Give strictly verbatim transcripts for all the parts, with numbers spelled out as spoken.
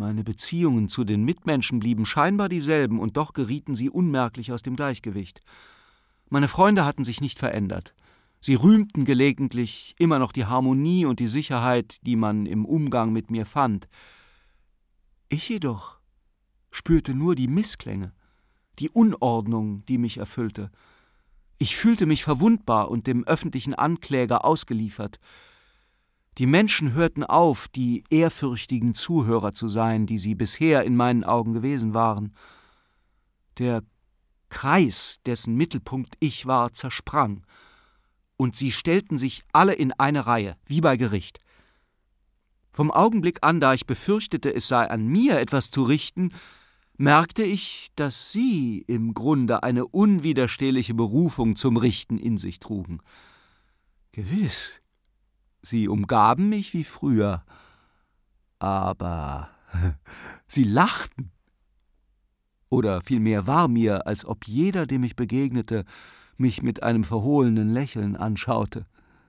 Meine Beziehungen zu den Mitmenschen blieben scheinbar dieselben, und doch gerieten sie unmerklich aus dem Gleichgewicht. Meine Freunde hatten sich nicht verändert. Sie rühmten gelegentlich immer noch die Harmonie und die Sicherheit, die man im Umgang mit mir fand. Ich jedoch spürte nur die Missklänge, die Unordnung, die mich erfüllte. Ich fühlte mich verwundbar und dem öffentlichen Ankläger ausgeliefert. Die Menschen hörten auf, die ehrfürchtigen Zuhörer zu sein, die sie bisher in meinen Augen gewesen waren. Der Kreis, dessen Mittelpunkt ich war, zersprang, und sie stellten sich alle in eine Reihe, wie bei Gericht. Vom Augenblick an, da ich befürchtete, es sei an mir, etwas zu richten, merkte ich, dass sie im Grunde eine unwiderstehliche Berufung zum Richten in sich trugen. Gewiss, sie umgaben mich wie früher, aber sie lachten. Oder vielmehr war mir, als ob jeder, dem ich begegnete, mich mit einem verhohlenen Lächeln anschaute.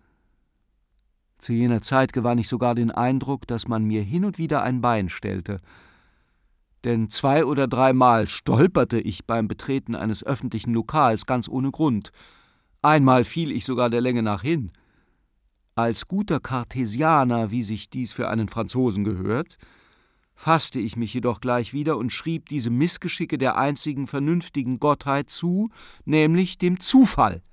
Zu jener Zeit gewann ich sogar den Eindruck, dass man mir hin und wieder ein Bein stellte. Denn zwei oder dreimal stolperte ich beim Betreten eines öffentlichen Lokals ganz ohne Grund. Einmal fiel ich sogar der Länge nach hin. Als guter Kartesianer, wie sich dies für einen Franzosen gehört, fasste ich mich jedoch gleich wieder und schrieb diese Missgeschicke der einzigen vernünftigen Gottheit zu, nämlich dem Zufall.